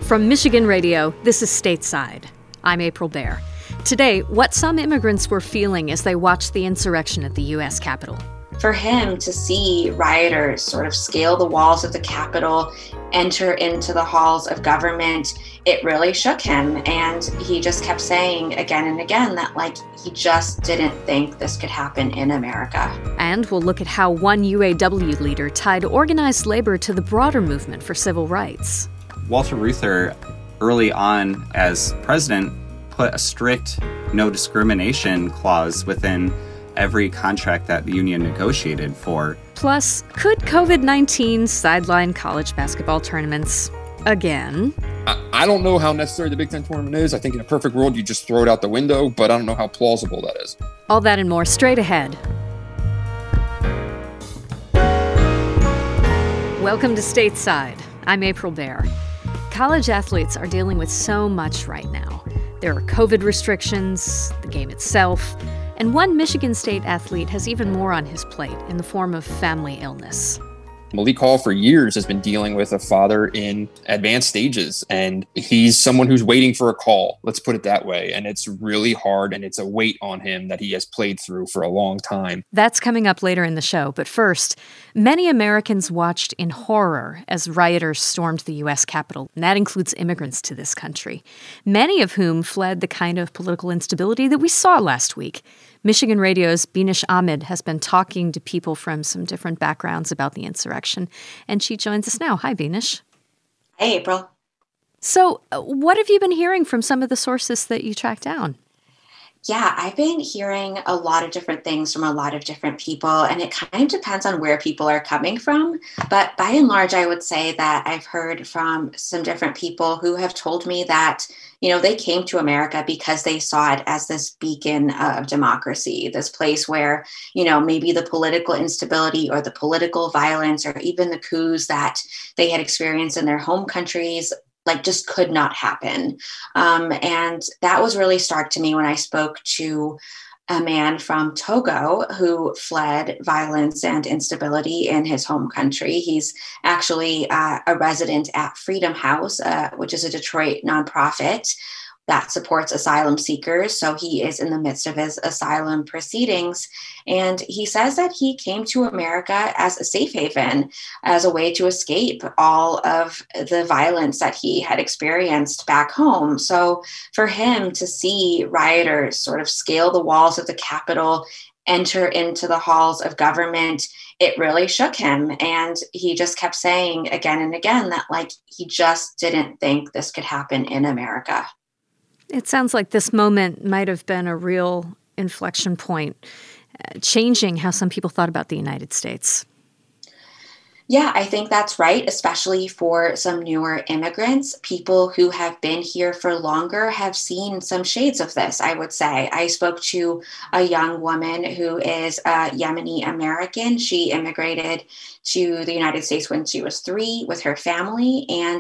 From Michigan Radio, this is Stateside. I'm April Baer. Today, what some immigrants were feeling as they watched the insurrection at the U.S. Capitol. For him to see rioters sort of scale the walls of the Capitol, enter into the halls of government, it really shook him. And he just kept saying again and again that, he just didn't think this could happen in America. And we'll look at how one UAW leader tied organized labor to the broader movement for civil rights. Walter Reuther, early on as president, put a strict no discrimination clause within every contract that the union negotiated for. Plus, could COVID-19 sideline college basketball tournaments again? I don't know how necessary the Big Ten tournament is. I think in a perfect world, you just throw it out the window, but I don't know how plausible that is. All that and more straight ahead. Welcome to Stateside. I'm April Baer. College athletes are dealing with so much right now. There are COVID restrictions, the game itself, and one Michigan State athlete has even more on his plate in the form of family illness. Malik Hall for years has been dealing with a father in advanced stages, and he's someone who's waiting for a call, let's put it that way. And it's really hard, and it's a weight on him that he has played through for a long time. That's coming up later in the show. But first, many Americans watched in horror as rioters stormed the U.S. Capitol, and that includes immigrants to this country, many of whom fled the kind of political instability that we saw last week. Michigan Radio's Beenish Ahmed has been talking to people from some different backgrounds about the insurrection, and she joins us now. Hi, Beenish. Hey, April. So, what have you been hearing from some of the sources that you tracked down? Yeah, I've been hearing a lot of different things from a lot of different people, and it kind of depends on where people are coming from. But by and large, I would say that I've heard from some different people who have told me that, they came to America because they saw it as this beacon of democracy, this place where, maybe the political instability or the political violence or even the coups that they had experienced in their home countries just could not happen. And that was really stark to me when I spoke to a man from Togo who fled violence and instability in his home country. He's actually a resident at Freedom House, which is a Detroit nonprofit that supports asylum seekers. So he is in the midst of his asylum proceedings. And he says that he came to America as a safe haven, as a way to escape all of the violence that he had experienced back home. So for him to see rioters sort of scale the walls of the Capitol, enter into the halls of government, it really shook him. And he just kept saying again and again that he just didn't think this could happen in America. It sounds like this moment might have been a real inflection point, changing how some people thought about the United States. Yeah, I think that's right, especially for some newer immigrants. People who have been here for longer have seen some shades of this, I would say. I spoke to a young woman who is a Yemeni American. She immigrated to the United States when she was 3 with her family, and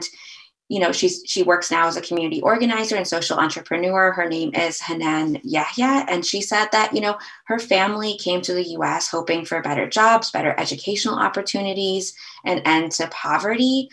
she works now as a community organizer and social entrepreneur. Her name is Hanan Yahya. And she said that, her family came to the U.S. hoping for better jobs, better educational opportunities, an end to poverty.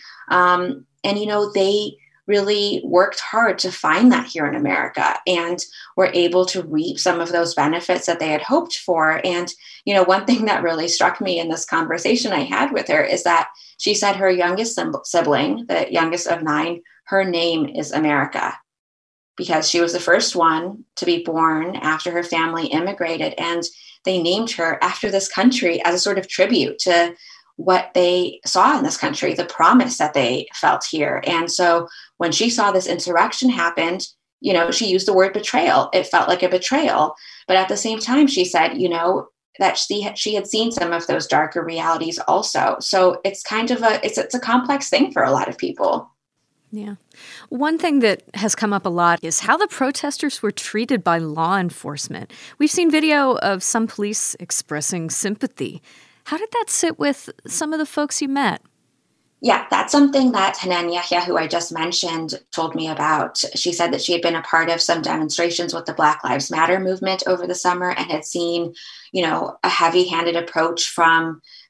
They really worked hard to find that here in America and were able to reap some of those benefits that they had hoped for. And, one thing that really struck me in this conversation I had with her is that she said her youngest sibling, the youngest of 9, her name is America, because she was the first one to be born after her family immigrated. And they named her after this country as a sort of tribute to what they saw in this country, the promise that they felt here. And so when she saw this insurrection happen, she used the word betrayal. It felt like a betrayal. But at the same time, she said, that she had seen some of those darker realities also. So it's kind of it's a complex thing for a lot of people. Yeah. One thing that has come up a lot is how the protesters were treated by law enforcement. We've seen video of some police expressing sympathy. How did that sit with some of the folks you met? Yeah, that's something that Hanan Yahya, who I just mentioned, told me about. She said that she had been a part of some demonstrations with the Black Lives Matter movement over the summer and had seen, a heavy-handed approach from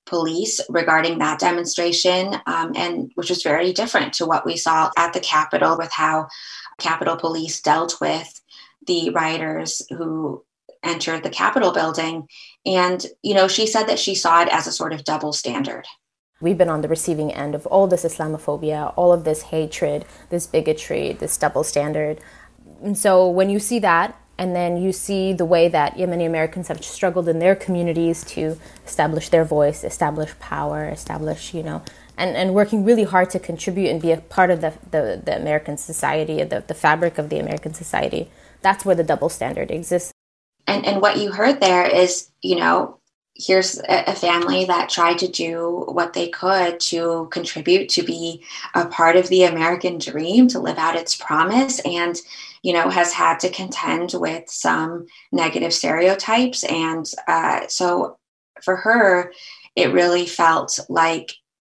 police regarding that demonstration, and which was very different to what we saw at the Capitol with how Capitol Police dealt with the rioters who entered the Capitol building. And, she said that she saw it as a sort of double standard. We've been on the receiving end of all this Islamophobia, all of this hatred, this bigotry, this double standard. And so when you see that, and then you see the way that Yemeni Americans have struggled in their communities to establish their voice, establish power, establish, and working really hard to contribute and be a part of the American society, the fabric of the American society. That's where the double standard exists. And what you heard there is, here's a family that tried to do what they could to contribute, to be a part of the American dream, to live out its promise, and, has had to contend with some negative stereotypes. And so for her, it really felt like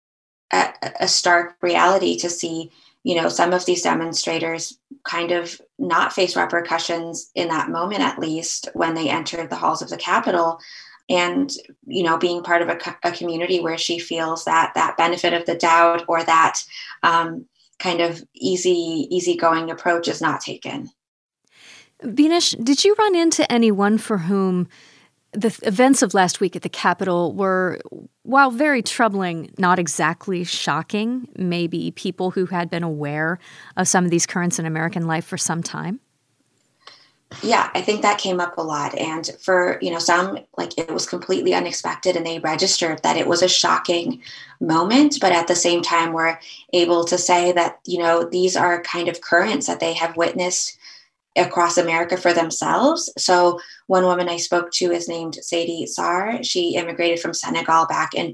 a stark reality to see, some of these demonstrators kind of not face repercussions in that moment, at least when they entered the halls of the Capitol. And, being part of a community where she feels that benefit of the doubt or that kind of easygoing approach is not taken. Binesh, did you run into anyone for whom the events of last week at the Capitol were, while very troubling, not exactly shocking, maybe people who had been aware of some of these currents in American life for some time? Yeah, I think that came up a lot. And for, some, it was completely unexpected and they registered that it was a shocking moment. But at the same time, we're able to say that, these are kind of currents that they have witnessed across America for themselves. So one woman I spoke to is named Sadie Sarr. She immigrated from Senegal back in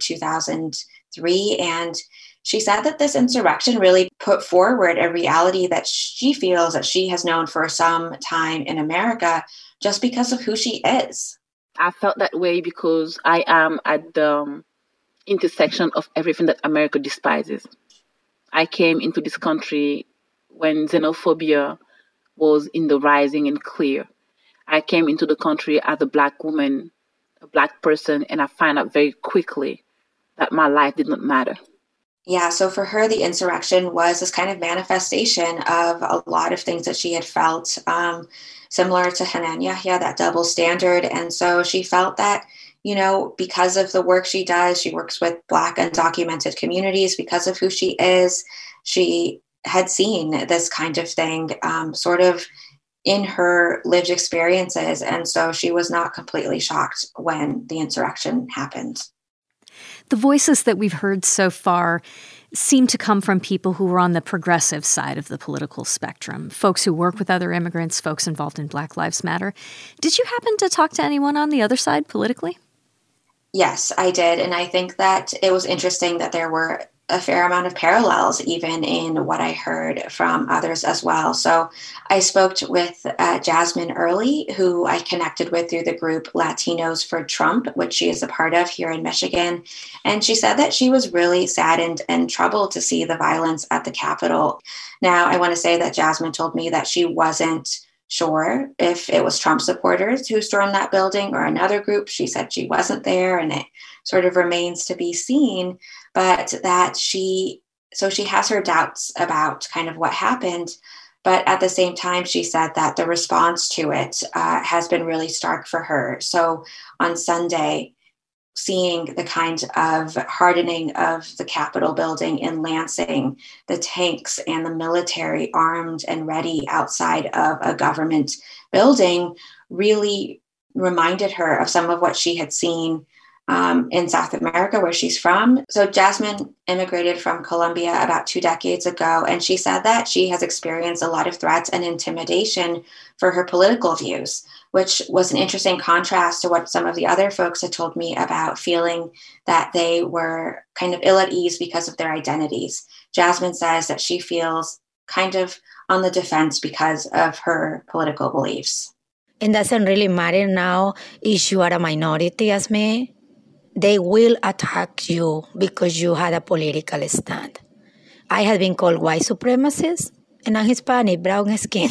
2003. And she said that this insurrection really put forward a reality that she feels that she has known for some time in America just because of who she is. I felt that way because I am at the intersection of everything that America despises. I came into this country when xenophobia was in the rising and clear. I came into the country as a Black woman, a Black person, and I found out very quickly that my life did not matter. Yeah, so for her, the insurrection was this kind of manifestation of a lot of things that she had felt, similar to Hanan Yahya, that double standard. And so she felt that, because of the work she does, she works with Black undocumented communities, because of who she is, she had seen this kind of thing sort of in her lived experiences. And so she was not completely shocked when the insurrection happened. The voices that we've heard so far seem to come from people who were on the progressive side of the political spectrum, folks who work with other immigrants, folks involved in Black Lives Matter. Did you happen to talk to anyone on the other side politically? Yes, I did. And I think that it was interesting that there were a fair amount of parallels even in what I heard from others as well. So I spoke with Jasmine Early, who I connected with through the group Latinos for Trump, which she is a part of here in Michigan. And she said that she was really saddened and troubled to see the violence at the Capitol. Now, I want to say that Jasmine told me that she wasn't sure if it was Trump supporters who stormed that building or another group. She said she wasn't there, and it sort of remains to be seen, but that she has her doubts about kind of what happened. But at the same time, she said that the response to it has been really stark for her. So on Sunday, seeing the kind of hardening of the Capitol building in Lansing, the tanks and the military armed and ready outside of a government building really reminded her of some of what she had seen in South America, where she's from. So Jasmine immigrated from Colombia about 2 decades ago, and she said that she has experienced a lot of threats and intimidation for her political views, which was an interesting contrast to what some of the other folks had told me about feeling that they were kind of ill at ease because of their identities. Jasmine says that she feels kind of on the defense because of her political beliefs. It doesn't really matter now if you are a minority as me. They will attack you because you had a political stand. I have been called white supremacist, and I'm Hispanic, brown skin.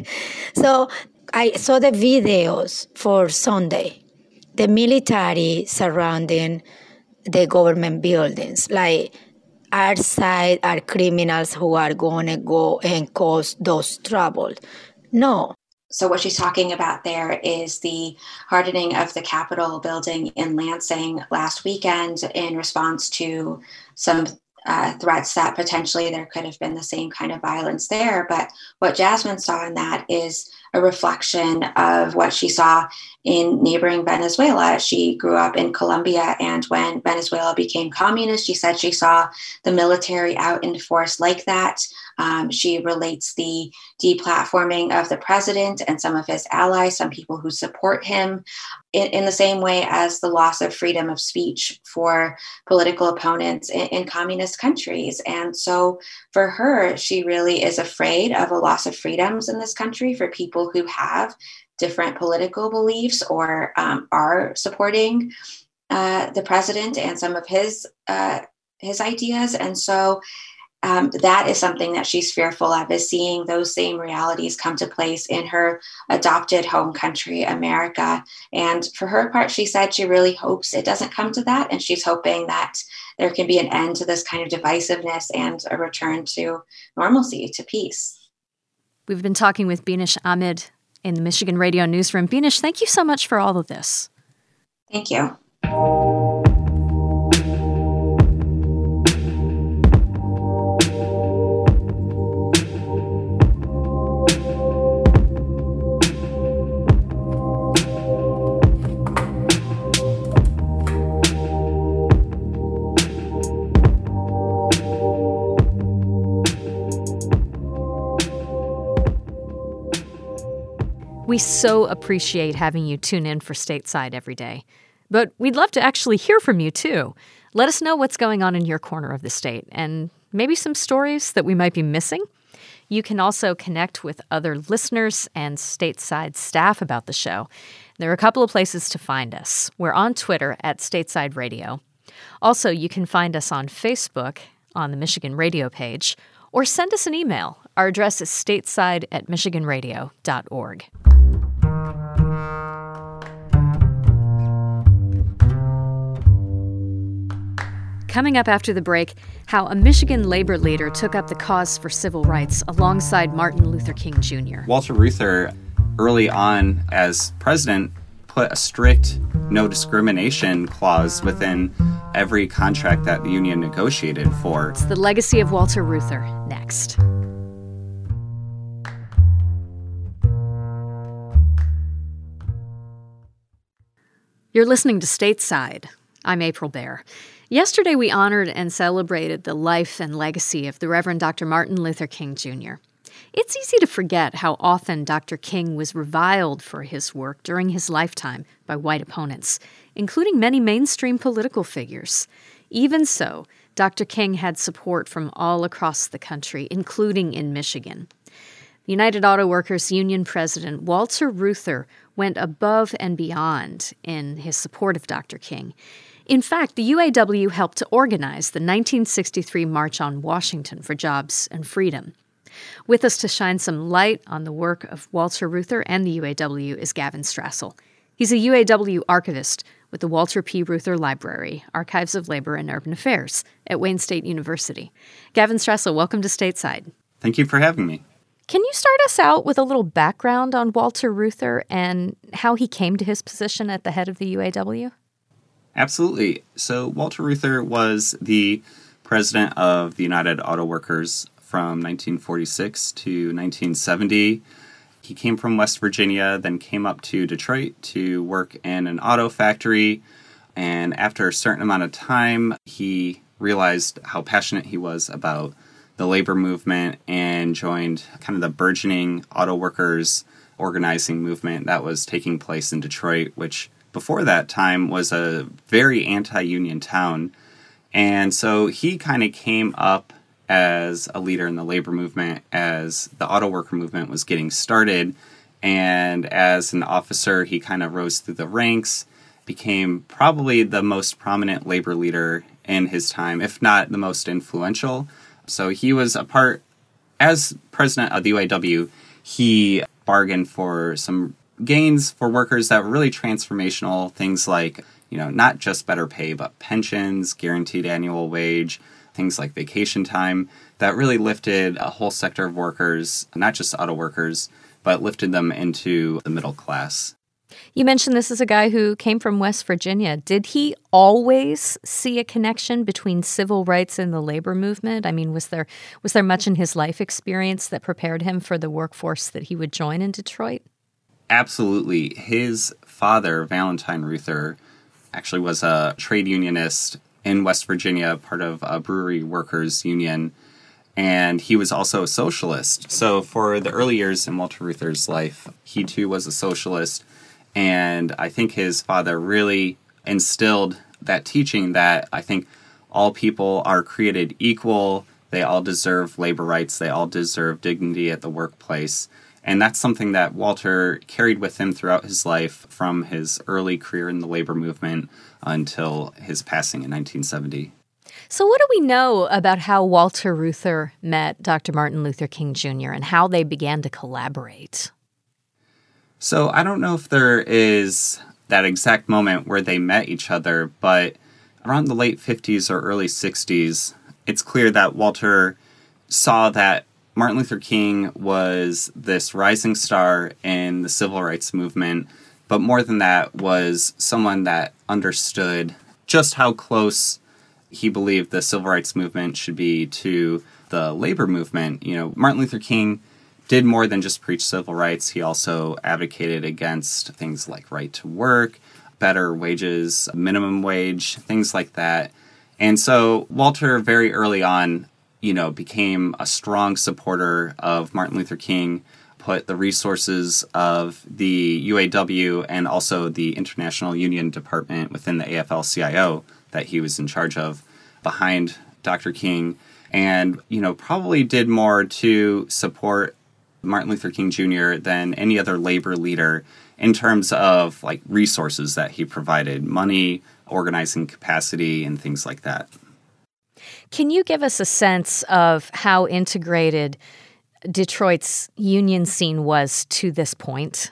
So I saw the videos for Sunday, the military surrounding the government buildings. Like our side are criminals who are going to go and cause those troubles. No. So what she's talking about there is the hardening of the Capitol building in Lansing last weekend in response to some threats that potentially there could have been the same kind of violence there. But what Jasmine saw in that is a reflection of what she saw in neighboring Venezuela. She grew up in Colombia, and when Venezuela became communist, she said she saw the military out in force like that. She relates the deplatforming of the president and some of his allies, some people who support him, in the same way as the loss of freedom of speech for political opponents in communist countries. And so for her, she really is afraid of a loss of freedoms in this country for people who have different political beliefs or are supporting the president and some of his ideas. And so that is something that she's fearful of, is seeing those same realities come to place in her adopted home country, America. And for her part, she said she really hopes it doesn't come to that. And she's hoping that there can be an end to this kind of divisiveness and a return to normalcy, to peace. We've been talking with Binosh Ahmed in the Michigan Radio Newsroom. Binosh, thank you so much for all of this. Thank you. We so appreciate having you tune in for Stateside every day. But we'd love to actually hear from you, too. Let us know what's going on in your corner of the state and maybe some stories that we might be missing. You can also connect with other listeners and Stateside staff about the show. There are a couple of places to find us. We're on Twitter at Stateside Radio. Also, you can find us on Facebook on the Michigan Radio page, or send us an email. Our address is stateside@michiganradio.org. Coming up after the break, how a Michigan labor leader took up the cause for civil rights alongside Martin Luther King Jr. Walter Reuther, early on as president, put a strict no discrimination clause within every contract that the union negotiated for. It's the legacy of Walter Reuther, next. You're listening to Stateside. I'm April Baer. Yesterday, we honored and celebrated the life and legacy of the Reverend Dr. Martin Luther King Jr. It's easy to forget how often Dr. King was reviled for his work during his lifetime by white opponents, including many mainstream political figures. Even so, Dr. King had support from all across the country, including in Michigan. The United Auto Workers Union president, Walter Reuther, went above and beyond in his support of Dr. King. In fact, the UAW helped to organize the 1963 March on Washington for Jobs and Freedom. With us to shine some light on the work of Walter Reuther and the UAW is Gavin Strassel. He's a UAW archivist with the Walter P. Reuther Library, Archives of Labor and Urban Affairs at Wayne State University. Gavin Strassel, welcome to Stateside. Thank you for having me. Can you start us out with a little background on Walter Reuther and how he came to his position at the head of the UAW? Absolutely. So Walter Reuther was the president of the United Auto Workers from 1946 to 1970. He came from West Virginia, then came up to Detroit to work in an auto factory. And after a certain amount of time, he realized how passionate he was about the labor movement and joined kind of the burgeoning auto workers organizing movement that was taking place in Detroit, which before that time was a very anti-union town. And so he kind of came up as a leader in the labor movement as the auto worker movement was getting started. And as an officer, he kind of rose through the ranks, became probably the most prominent labor leader in his time, if not the most influential. So he was a part, as president of the UAW, he bargained for some gains for workers that were really transformational, things like not just better pay, but pensions, guaranteed annual wage, things like vacation time, that really lifted a whole sector of workers, not just auto workers, but lifted them into the middle class. You mentioned this is a guy who came from West Virginia. Did he always see a connection between civil rights and the labor movement? I mean, was there much in his life experience that prepared him for the workforce that he would join in Detroit? Absolutely. His father, Valentine Reuther, actually was a trade unionist in West Virginia, part of a brewery workers union, and he was also a socialist. So for the early years in Walter Reuther's life, he too was a socialist, and I think his father really instilled that teaching that I think all people are created equal, they all deserve labor rights, they all deserve dignity at the workplace. And that's something that Walter carried with him throughout his life from his early career in the labor movement until his passing in 1970. So what do we know about how Walter Reuther met Dr. Martin Luther King Jr. and how they began to collaborate? So I don't know if there is that exact moment where they met each other, but around the late 50s or early 60s, it's clear that Walter saw that Martin Luther King was this rising star in the civil rights movement, but more than that was someone that understood just how close he believed the civil rights movement should be to the labor movement. Martin Luther King did more than just preach civil rights. He also advocated against things like right to work, better wages, minimum wage, things like that. And so Walter very early on became a strong supporter of Martin Luther King, put the resources of the UAW and also the International Union Department within the AFL-CIO that he was in charge of behind Dr. King, and, probably did more to support Martin Luther King Jr. than any other labor leader in terms of resources that he provided, money, organizing capacity, and things like that. Can you give us a sense of how integrated Detroit's union scene was to this point?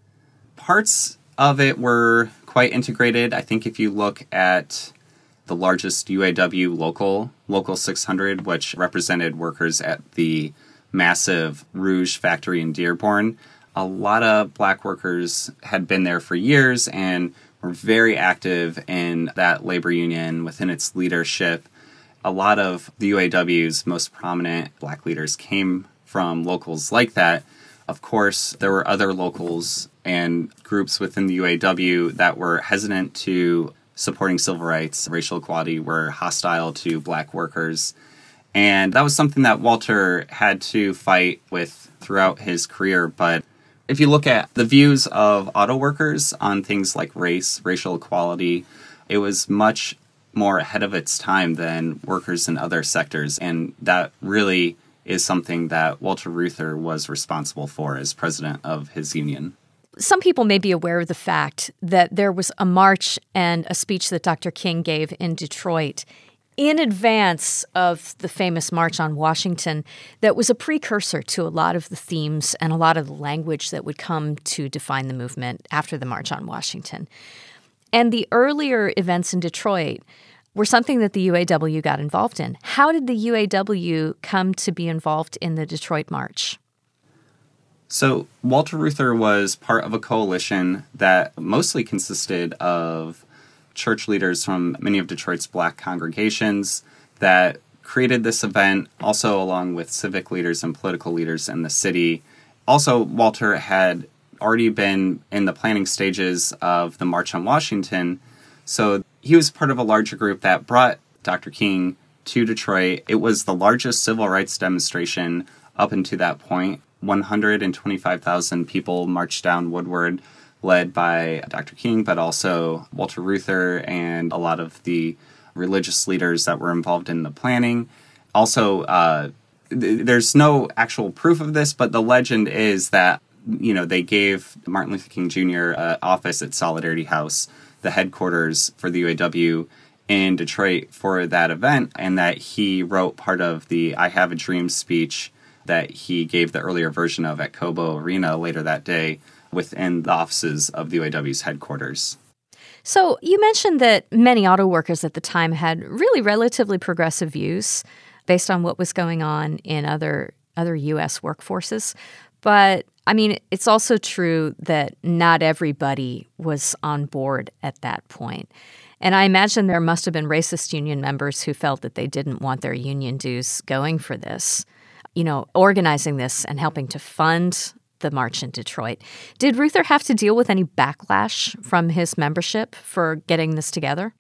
Parts of it were quite integrated. I think if you look at the largest UAW Local 600, which represented workers at the massive Rouge factory in Dearborn, a lot of black workers had been there for years and were very active in that labor union within its leadership. A lot of the UAW's most prominent black leaders came from locals like that. Of course, there were other locals and groups within the UAW that were hesitant to supporting civil rights, racial equality, were hostile to black workers. And that was something that Walter had to fight with throughout his career. But if you look at the views of auto workers on things like race, racial equality, it was much more ahead of its time than workers in other sectors. And that really is something that Walter Reuther was responsible for as president of his union. Some people may be aware of the fact that there was a march and a speech that Dr. King gave in Detroit in advance of the famous March on Washington that was a precursor to a lot of the themes and a lot of the language that would come to define the movement after the March on Washington. And the earlier events in Detroit were something that the UAW got involved in. How did the UAW come to be involved in the Detroit March? So Walter Reuther was part of a coalition that mostly consisted of church leaders from many of Detroit's black congregations that created this event, also along with civic leaders and political leaders in the city. Also, Walter had already been in the planning stages of the March on Washington, so he was part of a larger group that brought Dr. King to Detroit. It was the largest civil rights demonstration up until that point. 125,000 people marched down Woodward, led by Dr. King, but also Walter Reuther and a lot of the religious leaders that were involved in the planning. Also, there's no actual proof of this, but the legend is that, they gave Martin Luther King Jr. an office at Solidarity House, the headquarters for the UAW in Detroit, for that event, and that he wrote part of the I Have a Dream speech that he gave the earlier version of at Cobo Arena later that day within the offices of the UAW's headquarters. So you mentioned that many auto workers at the time had really relatively progressive views based on what was going on in other U.S. workforces. But, I mean, it's also true that not everybody was on board at that point. And I imagine there must have been racist union members who felt that they didn't want their union dues going for this, organizing this and helping to fund the march in Detroit. Did Reuther have to deal with any backlash from his membership for getting this together?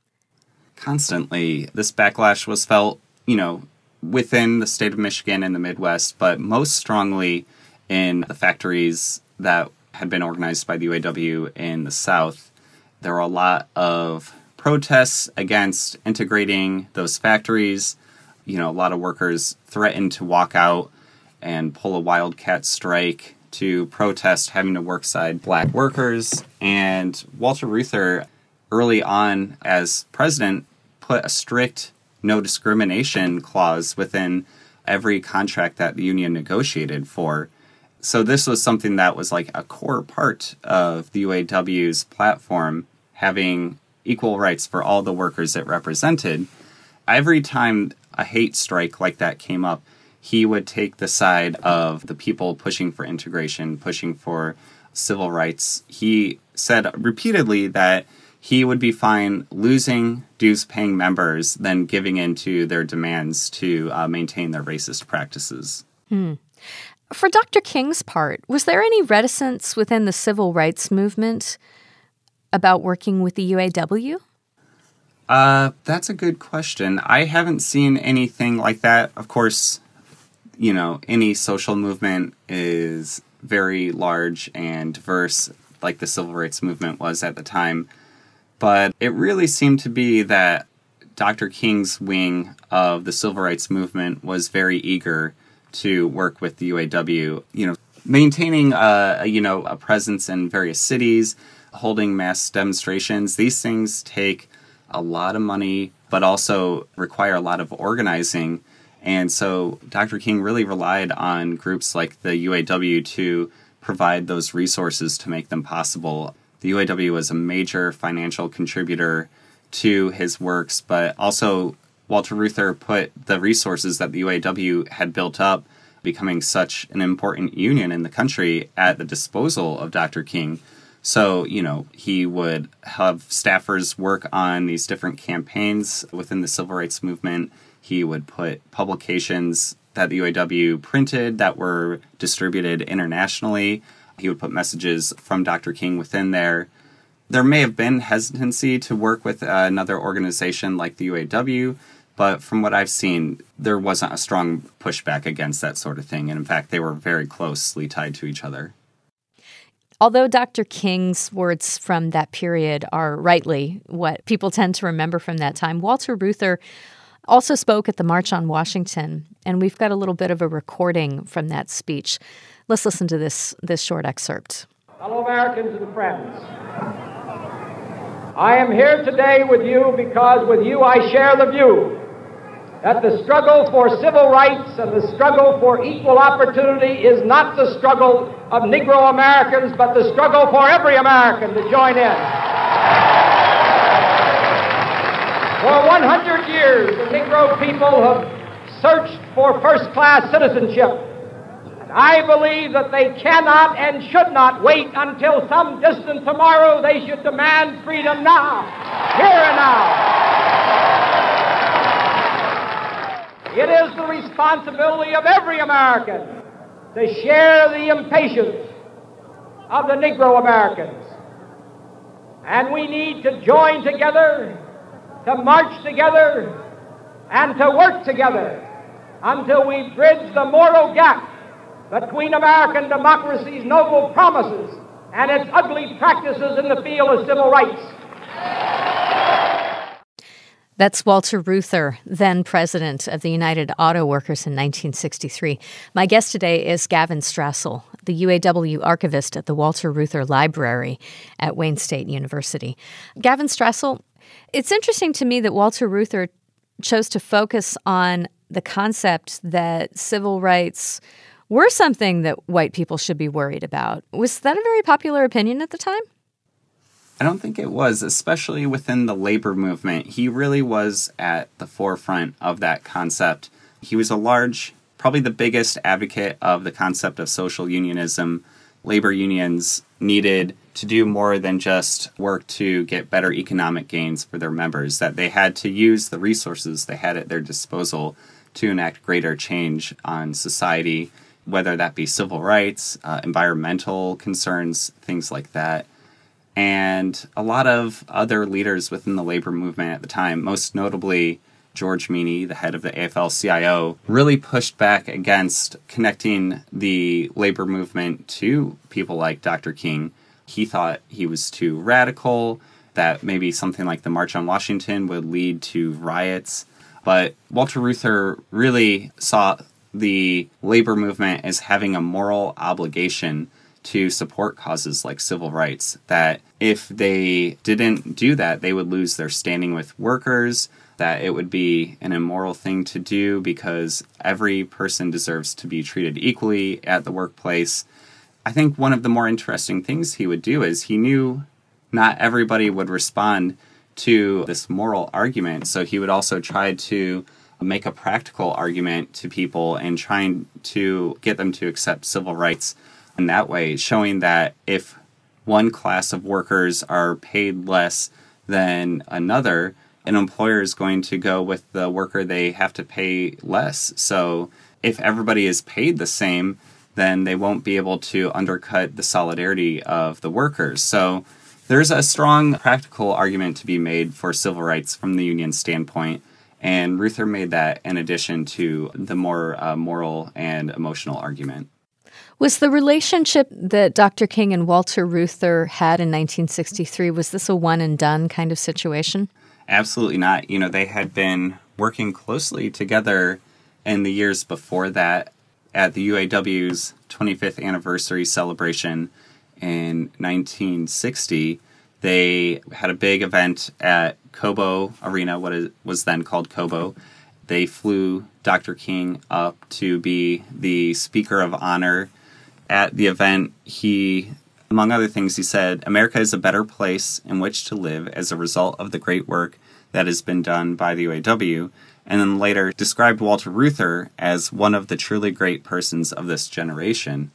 Constantly. This backlash was felt, within the state of Michigan and the Midwest, but most strongly in the factories that had been organized by the UAW in the South. There were a lot of protests against integrating those factories. A lot of workers threatened to walk out and pull a wildcat strike to protest having to work side black workers. And Walter Reuther, early on as president, put a strict no discrimination clause within every contract that the union negotiated for. So this was something that was like a core part of the UAW's platform, having equal rights for all the workers it represented. Every time a hate strike like that came up, he would take the side of the people pushing for integration, pushing for civil rights. He said repeatedly that he would be fine losing dues-paying members than giving in to their demands to maintain their racist practices. For Dr. King's part, was there any reticence within the civil rights movement about working with the UAW? That's a good question. I haven't seen anything like that. Of course, any social movement is very large and diverse, like the civil rights movement was at the time. But it really seemed to be that Dr. King's wing of the civil rights movement was very eager to work with the UAW, maintaining a presence in various cities, holding mass demonstrations. These things take a lot of money, but also require a lot of organizing. And so Dr. King really relied on groups like the UAW to provide those resources to make them possible. The UAW was a major financial contributor to his works, but also Walter Reuther put the resources that the UAW had built up, becoming such an important union in the country, at the disposal of Dr. King. So, he would have staffers work on these different campaigns within the civil rights movement. He would put publications that the UAW printed that were distributed internationally. He would put messages from Dr. King within there. There may have been hesitancy to work with another organization like the UAW, but from what I've seen, there wasn't a strong pushback against that sort of thing. And in fact, they were very closely tied to each other. Although Dr. King's words from that period are rightly what people tend to remember from that time, Walter Reuther also spoke at the March on Washington, and we've got a little bit of a recording from that speech. Let's listen to this short excerpt. Fellow Americans and friends, I am here today with you because with you I share the view that the struggle for civil rights and the struggle for equal opportunity is not the struggle of Negro Americans, but the struggle for every American to join in. For 100 years, the Negro people have searched for first-class citizenship. I believe that they cannot and should not wait until some distant tomorrow. They should demand freedom now, here and now. It is the responsibility of every American to share the impatience of the Negro Americans. And we need to join together, to march together, and to work together until we bridge the moral gap between American democracy's noble promises and its ugly practices in the field of civil rights. That's Walter Reuther, then president of the United Auto Workers in 1963. My guest today is Gavin Strassel, the UAW archivist at the Walter Reuther Library at Wayne State University. Gavin Strassel, it's interesting to me that Walter Reuther chose to focus on the concept that civil rights were something that white people should be worried about. Was that a very popular opinion at the time? I don't think it was, especially within the labor movement. He really was at the forefront of that concept. He was probably the biggest advocate of the concept of social unionism. Labor unions needed to do more than just work to get better economic gains for their members, that they had to use the resources they had at their disposal to enact greater change on society, whether that be civil rights, environmental concerns, things like that. And a lot of other leaders within the labor movement at the time, most notably George Meany, the head of the AFL-CIO, really pushed back against connecting the labor movement to people like Dr. King. He thought he was too radical, that maybe something like the March on Washington would lead to riots. But Walter Reuther really saw the labor movement as having a moral obligation to support causes like civil rights, that if they didn't do that, they would lose their standing with workers, that it would be an immoral thing to do because every person deserves to be treated equally at the workplace. I think one of the more interesting things he would do is he knew not everybody would respond to this moral argument, so he would also try to make a practical argument to people and trying to get them to accept civil rights in that way, showing that if one class of workers are paid less than another, an employer is going to go with the worker they have to pay less. So if everybody is paid the same, then they won't be able to undercut the solidarity of the workers. So there's a strong practical argument to be made for civil rights from the union standpoint, and Reuther made that in addition to the more moral and emotional argument. Was the relationship that Dr. King and Walter Reuther had in 1963, was this a one-and-done kind of situation? Absolutely not. They had been working closely together in the years before that. At the UAW's 25th anniversary celebration in 1960, they had a big event at Cobo Arena, what was then called Cobo. They flew Dr. King up to be the Speaker of Honor. At the event, he, among other things, he said, "America is a better place in which to live as a result of the great work that has been done by the UAW," and then later described Walter Reuther as one of the truly great persons of this generation.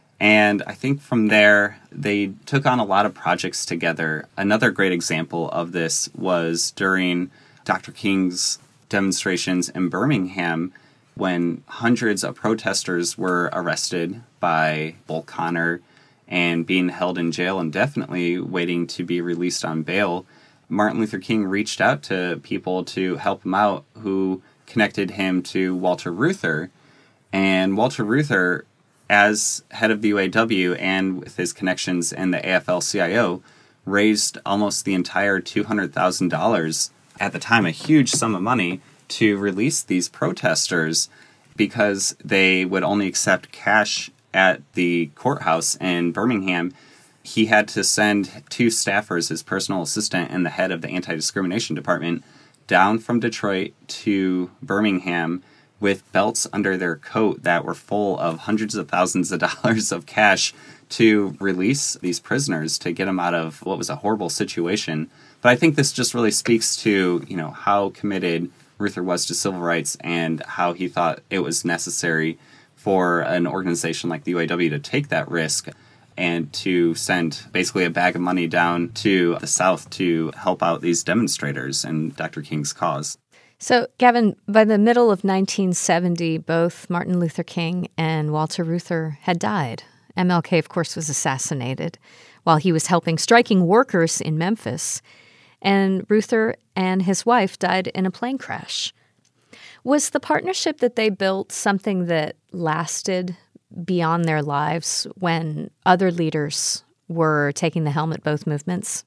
And I think from there, they took on a lot of projects together. Another great example of this was during Dr. King's demonstrations in Birmingham, when hundreds of protesters were arrested by Bull Connor and being held in jail indefinitely, waiting to be released on bail. Martin Luther King reached out to people to help him out who connected him to Walter Reuther. And Walter Reuther, as head of the UAW and with his connections in the AFL-CIO, raised almost the entire $200,000, at the time a huge sum of money, to release these protesters because they would only accept cash at the courthouse in Birmingham. He had to send two staffers, his personal assistant and the head of the anti-discrimination department, down from Detroit to Birmingham with belts under their coat that were full of hundreds of thousands of dollars of cash to release these prisoners, to get them out of what was a horrible situation. But I think this just really speaks to, how committed Reuther was to civil rights and how he thought it was necessary for an organization like the UAW to take that risk and to send basically a bag of money down to the South to help out these demonstrators and Dr. King's cause. So, Gavin, by the middle of 1970, both Martin Luther King and Walter Reuther had died. MLK, of course, was assassinated while he was helping striking workers in Memphis, and Reuther and his wife died in a plane crash. Was the partnership that they built something that lasted beyond their lives when other leaders were taking the helm at both movements?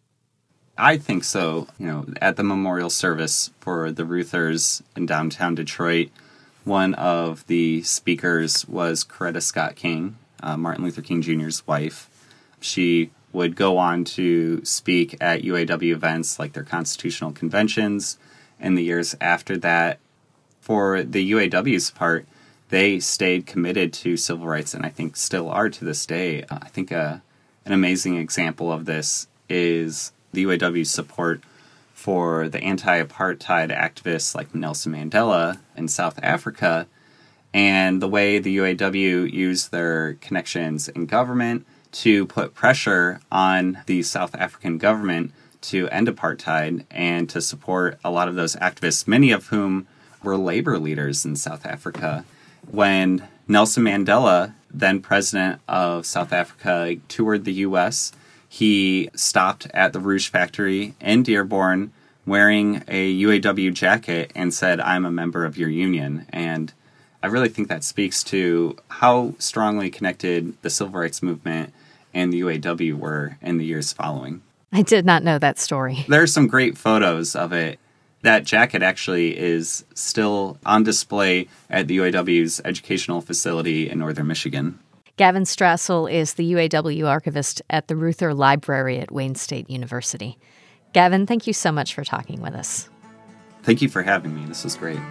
I think so. At the memorial service for the Reuthers in downtown Detroit, one of the speakers was Coretta Scott King, Martin Luther King Jr.'s wife. She would go on to speak at UAW events like their constitutional conventions. In the years after that, for the UAW's part, they stayed committed to civil rights, and I think still are to this day. I think an amazing example of this is the UAW's support for the anti-apartheid activists like Nelson Mandela in South Africa, and the way the UAW used their connections in government to put pressure on the South African government to end apartheid and to support a lot of those activists, many of whom were labor leaders in South Africa. When Nelson Mandela, then president of South Africa, toured the U.S., he stopped at the Rouge factory in Dearborn wearing a UAW jacket and said, "I'm a member of your union." And I really think that speaks to how strongly connected the civil rights movement and the UAW were in the years following. I did not know that story. There are some great photos of it. That jacket actually is still on display at the UAW's educational facility in northern Michigan. Gavin Strassel is the UAW archivist at the Reuther Library at Wayne State University. Gavin, thank you so much for talking with us. Thank you for having me. This was great.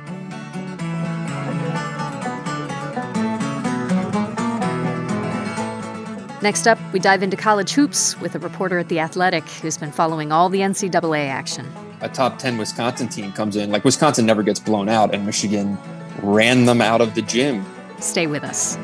Next up, we dive into college hoops with a reporter at The Athletic who's been following all the NCAA action. A top 10 Wisconsin team comes in. Like, Wisconsin never gets blown out, and Michigan ran them out of the gym. Stay with us.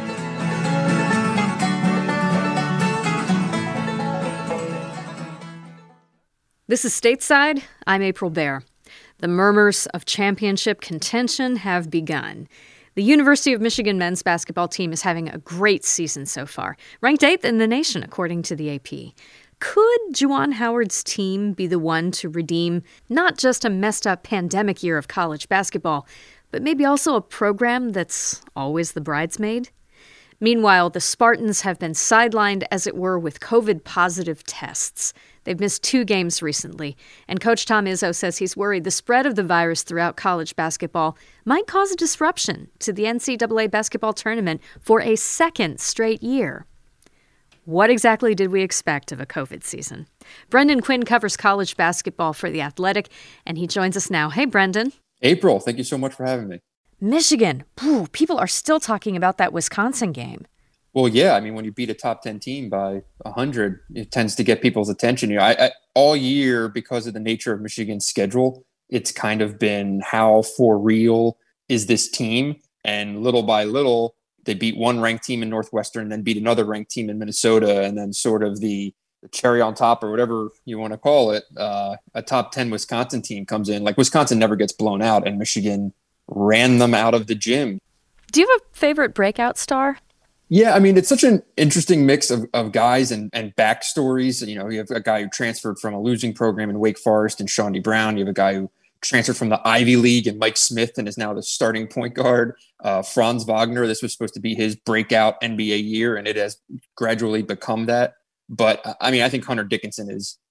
This is Stateside. I'm April Baer. The murmurs of championship contention have begun. The University of Michigan men's basketball team is having a great season so far, ranked 8th in the nation according to the AP. Could Juwan Howard's team be the one to redeem not just a messed up pandemic year of college basketball, but maybe also a program that's always the bridesmaid? Meanwhile, the Spartans have been sidelined, as it were, with COVID-positive tests. They've missed 2 games recently, and Coach Tom Izzo says he's worried the spread of the virus throughout college basketball might cause a disruption to the NCAA basketball tournament for a second straight year. What exactly did we expect of a COVID season? Brendan Quinn covers college basketball for The Athletic, and he joins us now. Hey, Brendan. April, thank you so much for having me. Michigan. People are still talking about that Wisconsin game. Well, yeah. I mean, when you beat a top 10 team by 100, it tends to get people's attention. You know, I all year, because of the nature of Michigan's schedule, it's kind of been how for real is this team? And little by little, they beat one ranked team in Northwestern, then beat another ranked team in Minnesota, and then sort of the cherry on top, or whatever you want to call it, a top 10 Wisconsin team comes in. Like, Wisconsin never gets blown out, and Michigan ran them out of the gym. Do you have a favorite breakout star? Yeah, I mean, it's such an interesting mix of guys and backstories. You know, you have a guy who transferred from a losing program in Wake Forest and Shawnee Brown. You have a guy who transferred from the Ivy League and Mike Smith and is now the starting point guard. Franz Wagner, this was supposed to be his breakout NBA year, and it has gradually become that. But, I mean, I think Hunter Dickinson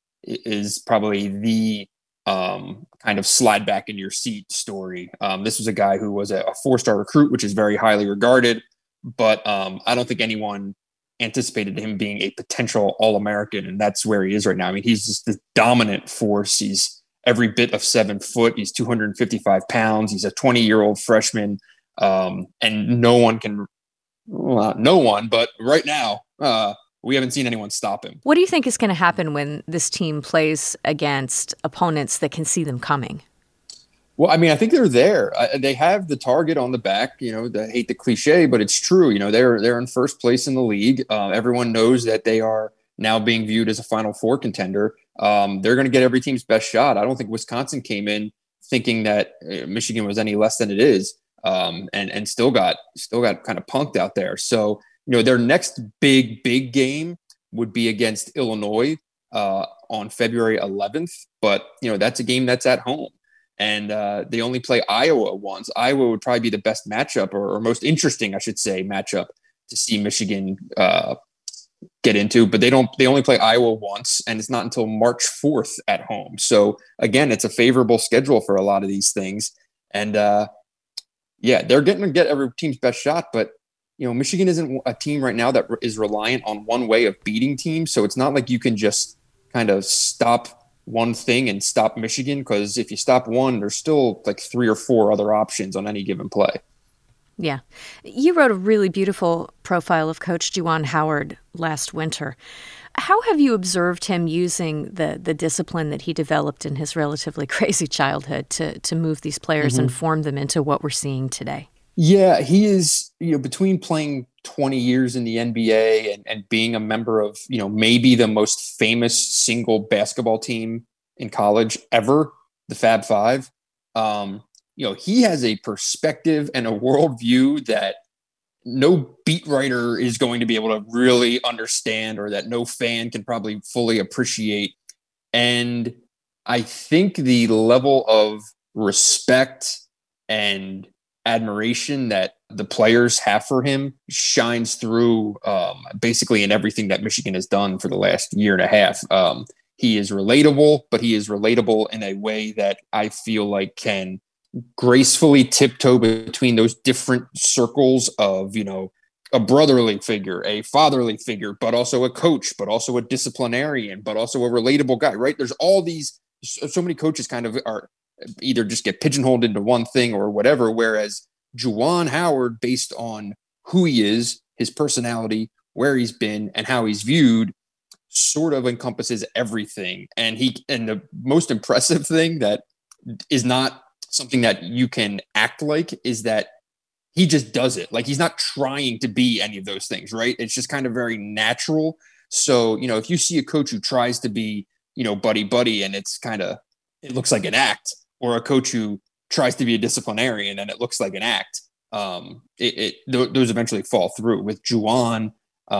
is probably the kind of slide back in your seat story. This was a guy who was a 4-star recruit, which is very highly regarded, but I don't think anyone anticipated him being a potential All-American, and that's where he is right now. I mean, he's just the dominant force. He's every bit of 7 foot. He's 255 pounds. He's a 20-year-old freshman, and no one, but right now, we haven't seen anyone stop him. What do you think is going to happen when this team plays against opponents that can see them coming? Well, I mean, I think they're there. They have the target on the back. You know, I hate the cliche, but it's true. You know, they're in first place in the league. Everyone knows that they are now being viewed as a Final Four contender. They're going to get every team's best shot. I don't think Wisconsin came in thinking that Michigan was any less than it is, and still got kind of punked out there. So, you know, their next big game would be against Illinois on February 11th. But, you know, that's a game that's at home. And they only play Iowa once. Iowa would probably be the best matchup, or most interesting, I should say, matchup to see Michigan get into. But they only play Iowa once, and it's not until March 4th at home. So, again, it's a favorable schedule for a lot of these things. And, they're getting to get every team's best shot, but you know, Michigan isn't a team right now that is reliant on one way of beating teams. So it's not like you can just kind of stop one thing and stop Michigan, because if you stop one, there's still like 3 or 4 other options on any given play. Yeah. You wrote a really beautiful profile of Coach Juwan Howard last winter. How have you observed him using the discipline that he developed in his relatively crazy childhood to move these players and form them into what we're seeing today? Yeah, he is, between playing 20 years in the NBA and being a member of, maybe the most famous single basketball team in college ever, the Fab Five. He has a perspective and a worldview that no beat writer is going to be able to really understand, or that no fan can probably fully appreciate. And I think the level of respect and admiration that the players have for him shines through basically in everything that Michigan has done for the last year and a half. He is relatable, but he is relatable in a way that I feel like can gracefully tiptoe between those different circles of, a brotherly figure, a fatherly figure, but also a coach, but also a disciplinarian, but also a relatable guy, right? There's all these, so many coaches kind of are either just get pigeonholed into one thing or whatever, whereas Juwan Howard, based on who he is, his personality, where he's been, and how he's viewed, sort of encompasses everything. And the most impressive thing that is not something that you can act like is that he just does it. Like, he's not trying to be any of those things, right? It's just kind of very natural. So, if you see a coach who tries to be, buddy, and it looks like an act, or a coach who tries to be a disciplinarian and it looks like an act, those eventually fall through. With Juwan,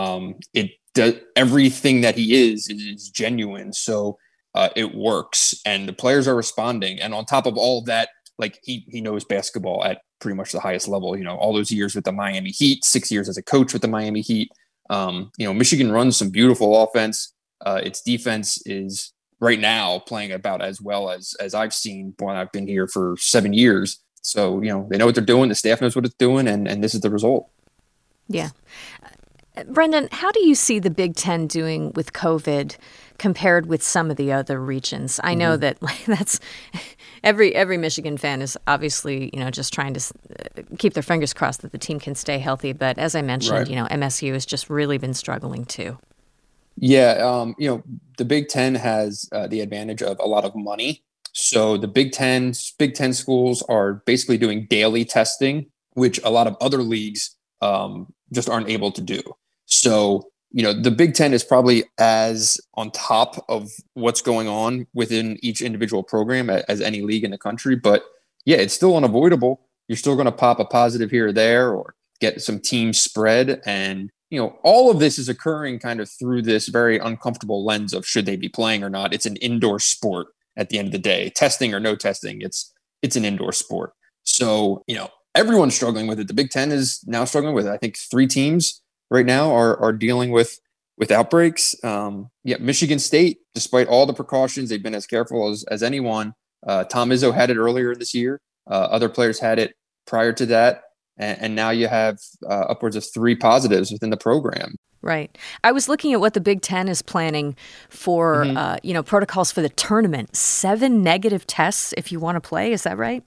everything that he is genuine. So it works, and the players are responding. And on top of all of that, like, he knows basketball at pretty much the highest level. All those years with the Miami Heat, 6 years as a coach with the Miami Heat. Michigan runs some beautiful offense. Its defense is right now playing about as well as I've seen when I've been here for 7 years. So, they know what they're doing. The staff knows what it's doing, and this is the result. Yeah. Brendan, how do you see the Big Ten doing with COVID compared with some of the other regions? I know that that's every Michigan fan is obviously, just trying to keep their fingers crossed that the team can stay healthy. But as I mentioned, MSU has just really been struggling too. Yeah. The Big Ten has the advantage of a lot of money. So the Big Ten schools are basically doing daily testing, which a lot of other leagues just aren't able to do. So, the Big Ten is probably as on top of what's going on within each individual program as any league in the country. But yeah, it's still unavoidable. You're still going to pop a positive here or there, or get some team spread. And, all of this is occurring kind of through this very uncomfortable lens of should they be playing or not. It's an indoor sport at the end of the day. Testing or no testing, it's an indoor sport. So, everyone's struggling with it. The Big Ten is now struggling with it. I think 3 teams right now are dealing with outbreaks. Michigan State, despite all the precautions, they've been as careful as anyone. Tom Izzo had it earlier this year. Other players had it prior to that. And now you have upwards of 3 positives within the program. Right. I was looking at what the Big Ten is planning for, protocols for the tournament. 7 negative tests if you want to play. Is that right?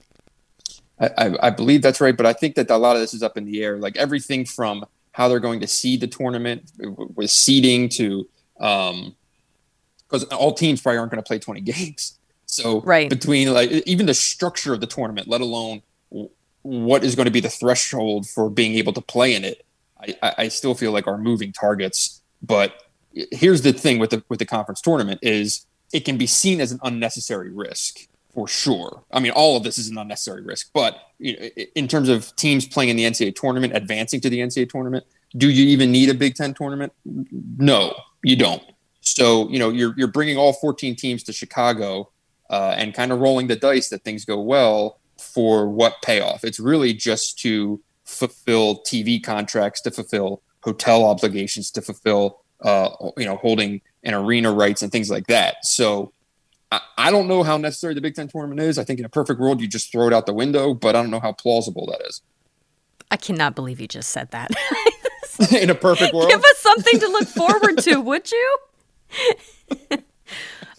I believe that's right. But I think that a lot of this is up in the air. Like, everything from how they're going to seed the tournament with seeding to because all teams probably aren't going to play 20 games. So between even the structure of the tournament, let alone what is going to be the threshold for being able to play in it, I still feel like are moving targets. But here's the thing with the conference tournament is it can be seen as an unnecessary risk for sure. I mean, all of this is an unnecessary risk, but in terms of teams playing in the NCAA tournament, advancing to the NCAA tournament, do you even need a Big Ten tournament? No, you don't. So, you're bringing all 14 teams to Chicago and kind of rolling the dice that things go well for what payoff? It's really just to fulfill TV contracts, to fulfill hotel obligations, to fulfill, holding an arena rights and things like that. So I don't know how necessary the Big Ten tournament is. I think in a perfect world, you just throw it out the window, but I don't know how plausible that is. I cannot believe you just said that. In a perfect world? Give us something to look forward to, would you?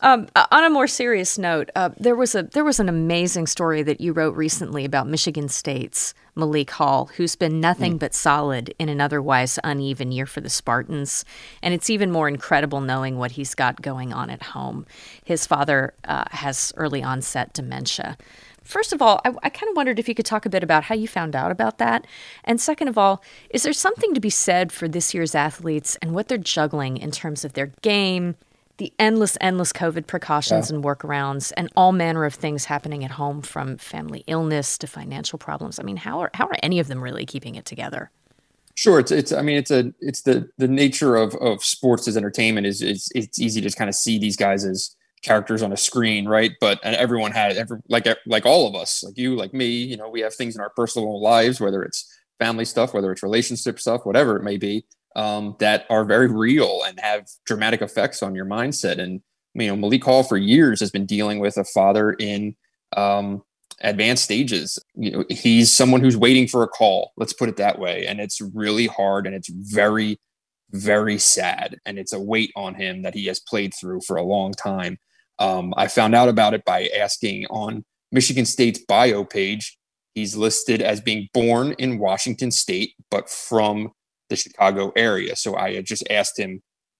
On a more serious note, there was an amazing story that you wrote recently about Michigan State's Malik Hall, who's been nothing but solid in an otherwise uneven year for the Spartans. And it's even more incredible knowing what he's got going on at home. His father has early onset dementia. First of all, I kind of wondered if you could talk a bit about how you found out about that. And second of all, is there something to be said for this year's athletes and what they're juggling in terms of their game, the endless COVID precautions and workarounds, and all manner of things happening at home, from family illness to financial problems? I mean, how are any of them really keeping it together? Sure, it's the nature of sports as entertainment is it's easy to kind of see these guys as characters on a screen, right? But everyone like all of us, like you, like me, you know, we have things in our personal lives, whether it's family stuff, whether it's relationship stuff, whatever it may be, that are very real and have dramatic effects on your mindset. And, you know, Malik Hall for years has been dealing with a father in advanced stages. You know, he's someone who's waiting for a call, let's put it that way. And it's really hard, and it's very, very sad. And it's a weight on him that he has played through for a long time. I found out about it by asking on Michigan State's bio page. He's listed as being born in Washington State, but from the Chicago area. So I had just asked him,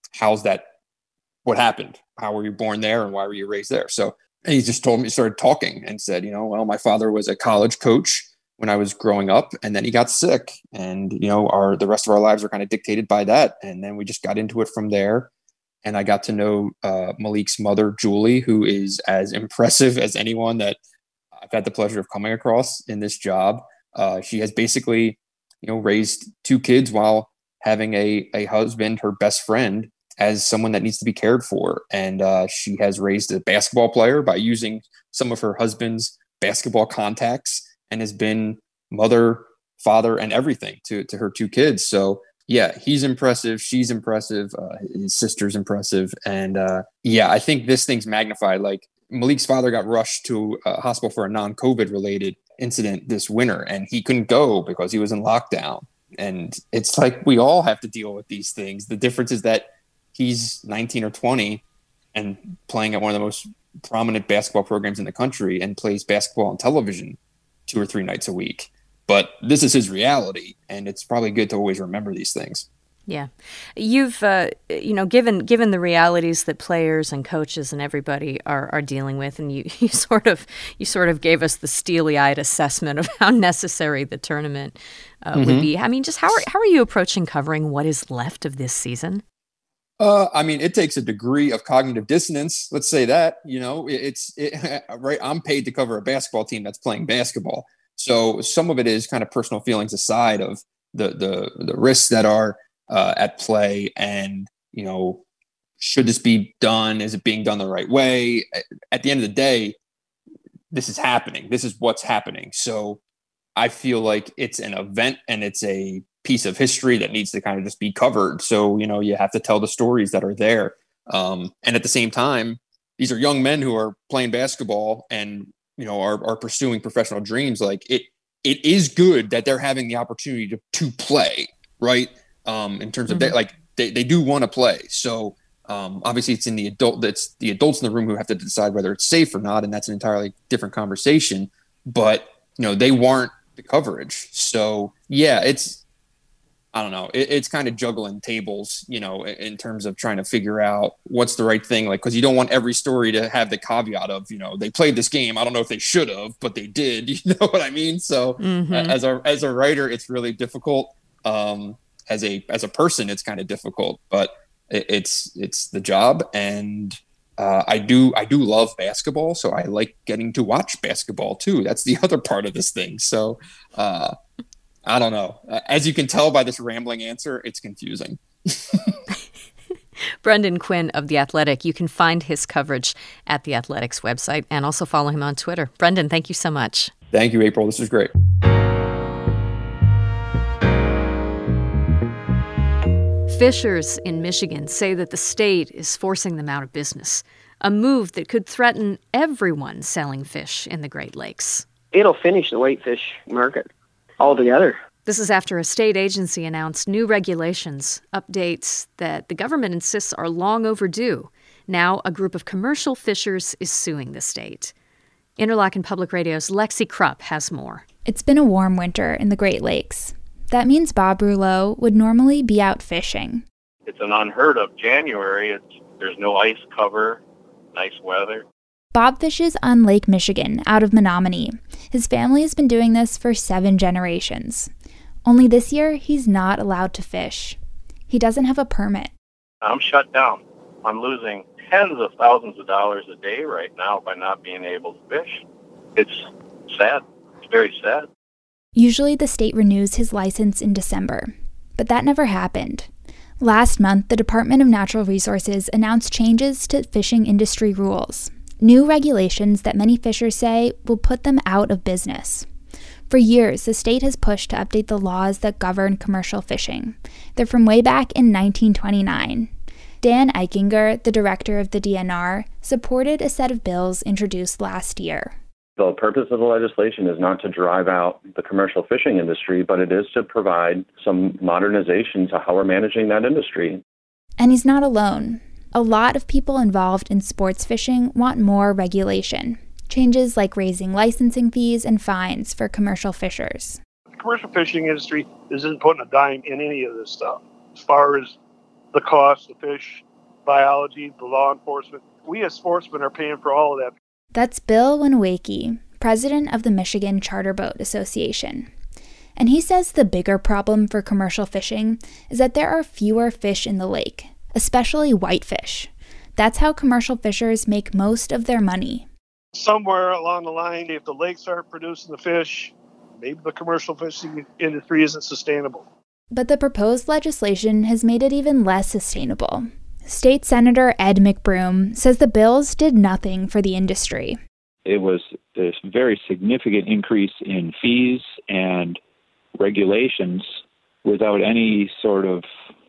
what happened? How were you born there and why were you raised there? So he just started talking and said, you know, well, my father was a college coach when I was growing up, and then he got sick, and, you know, the rest of our lives were kind of dictated by that. And then we just got into it from there. And I got to know Malik's mother, Julie, who is as impressive as anyone that I've had the pleasure of coming across in this job. She has basically, you know, raised two kids while having a husband, her best friend, as someone that needs to be cared for. And she has raised a basketball player by using some of her husband's basketball contacts, and has been mother, father, and everything to her two kids. So yeah, he's impressive. She's impressive. His sister's impressive. And I think this thing's magnified. Like, Malik's father got rushed to a hospital for a non-COVID related incident this winter, and he couldn't go because he was in lockdown. And it's like, we all have to deal with these things. The difference is that he's 19 or 20 and playing at one of the most prominent basketball programs in the country and plays basketball on television 2 or 3 nights a week. But this is his reality, and it's probably good to always remember these things. Yeah. You've, given the realities that players and coaches and everybody are dealing with, and you sort of gave us the steely-eyed assessment of how necessary the tournament would be. I mean, just how are you approaching covering what is left of this season? It takes a degree of cognitive dissonance. Let's say that, you know, right. I'm paid to cover a basketball team that's playing basketball. So some of it is kind of personal feelings aside of the risks that are at play, and, you know, should this be done? Is it being done the right way? At the end of the day, this is happening. This is what's happening. So I feel like it's an event and it's a piece of history that needs to kind of just be covered. So, you know, you have to tell the stories that are there. And at the same time, these are young men who are playing basketball and, you know, are pursuing professional dreams. Like, it is good that they're having the opportunity to play, right? In terms of they do want to play. So obviously it's the adults in the room who have to decide whether it's safe or not. And that's an entirely different conversation, but, you know, they warrant the coverage. So yeah, I don't know. It's kind of juggling tables, you know, in terms of trying to figure out what's the right thing. Like, because you don't want every story to have the caveat of, you know, they played this game. I don't know if they should have, but they did. You know what I mean? So as a writer, it's really difficult. As a person, it's kind of difficult, but it's the job. And I do love basketball, so I like getting to watch basketball too. That's the other part of this thing. So I don't know. As you can tell by this rambling answer, it's confusing. Brendan Quinn of The Athletic. You can find his coverage at The Athletic's website and also follow him on Twitter. Brendan, thank you so much. Thank you, April. This was great. Fishers in Michigan say that the state is forcing them out of business, a move that could threaten everyone selling fish in the Great Lakes. It'll finish the whitefish market altogether. This is after a state agency announced new regulations, updates that the government insists are long overdue, Now, a group of commercial fishers is suing the state. Interlochen Public Radio's Lexi Krupp has more. It's been a warm winter in the Great Lakes. That means Bob Rouleau would normally be out fishing. It's an unheard of January. There's no ice cover, nice weather. Bob fishes on Lake Michigan out of Menominee. His family has been doing this for 7 generations. Only this year, he's not allowed to fish. He doesn't have a permit. I'm shut down. I'm losing tens of thousands of dollars a day right now by not being able to fish. It's sad. It's very sad. Usually the state renews his license in December, but that never happened. Last month, the Department of Natural Resources announced changes to fishing industry rules, new regulations that many fishers say will put them out of business. For years, the state has pushed to update the laws that govern commercial fishing. They're from way back in 1929. Dan Eichinger, the director of the DNR, supported a set of bills introduced last year. The purpose of the legislation is not to drive out the commercial fishing industry, but it is to provide some modernization to how we're managing that industry. And he's not alone. A lot of people involved in sports fishing want more regulation. Changes like raising licensing fees and fines for commercial fishers. The commercial fishing industry isn't putting a dime in any of this stuff. As far as the cost of fish, biology, the law enforcement, we as sportsmen are paying for all of that. That's Bill Winwake, president of the Michigan Charter Boat Association. And he says the bigger problem for commercial fishing is that there are fewer fish in the lake, especially whitefish. That's how commercial fishers make most of their money. Somewhere along the line, if the lakes aren't producing the fish, maybe the commercial fishing industry isn't sustainable. But the proposed legislation has made it even less sustainable. State Senator Ed McBroom says the bills did nothing for the industry. It was a very significant increase in fees and regulations without any sort of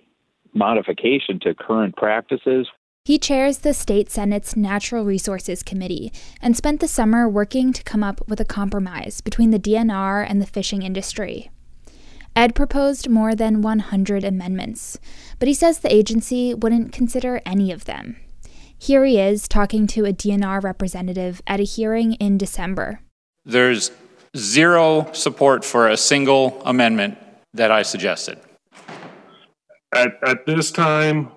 modification to current practices. He chairs the state Senate's Natural Resources Committee and spent the summer working to come up with a compromise between the DNR and the fishing industry. Ed proposed more than 100 amendments, but he says the agency wouldn't consider any of them. Here he is talking to a DNR representative at a hearing in December. There's zero support for a single amendment that I suggested. At this time,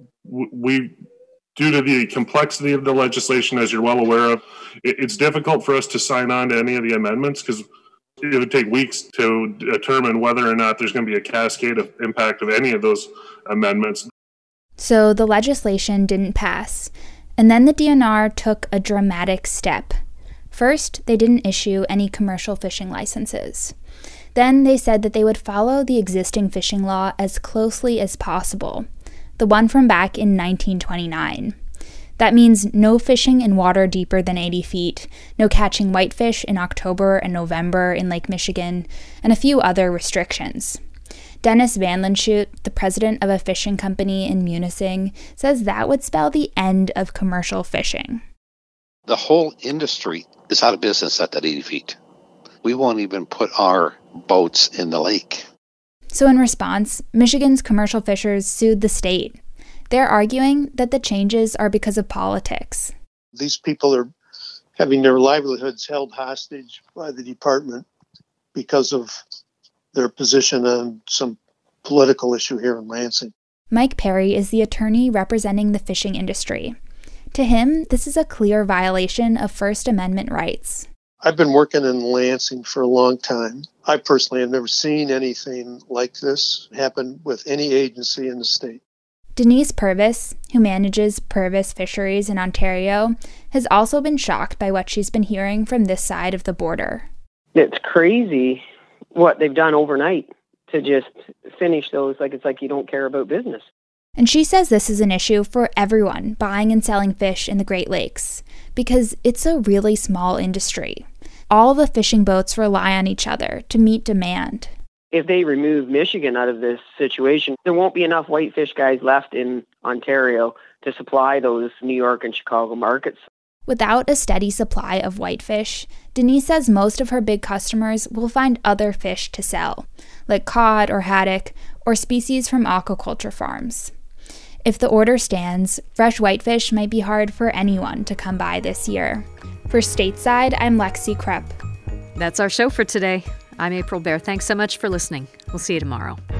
we, due to the complexity of the legislation, as you're well aware of, it's difficult for us to sign on to any of the amendments because it would take weeks to determine whether or not there's going to be a cascade of impact of any of those amendments. So the legislation didn't pass, and then the DNR took a dramatic step. First, they didn't issue any commercial fishing licenses. Then they said that they would follow the existing fishing law as closely as possible, the one from back in 1929. That means no fishing in water deeper than 80 feet, no catching whitefish in October and November in Lake Michigan, and a few other restrictions. Dennis Van Lanschot, the president of a fishing company in Munising, says that would spell the end of commercial fishing. The whole industry is out of business at that 80 feet. We won't even put our boats in the lake. So in response, Michigan's commercial fishers sued the state. They're arguing that the changes are because of politics. These people are having their livelihoods held hostage by the department because of their position on some political issue here in Lansing. Mike Perry is the attorney representing the fishing industry. To him, this is a clear violation of First Amendment rights. I've been working in Lansing for a long time. I personally have never seen anything like this happen with any agency in the state. Denise Purvis, who manages Purvis Fisheries in Ontario, has also been shocked by what she's been hearing from this side of the border. It's crazy what they've done overnight to just finish those. It's like you don't care about business. And she says this is an issue for everyone buying and selling fish in the Great Lakes, because it's a really small industry. All the fishing boats rely on each other to meet demand. If they remove Michigan out of this situation, there won't be enough whitefish guys left in Ontario to supply those New York and Chicago markets. Without a steady supply of whitefish, Denise says most of her big customers will find other fish to sell, like cod or haddock, or species from aquaculture farms. If the order stands, fresh whitefish might be hard for anyone to come by this year. For Stateside, I'm Lexi Krepp. That's our show for today. I'm April Baer. Thanks so much for listening. We'll see you tomorrow.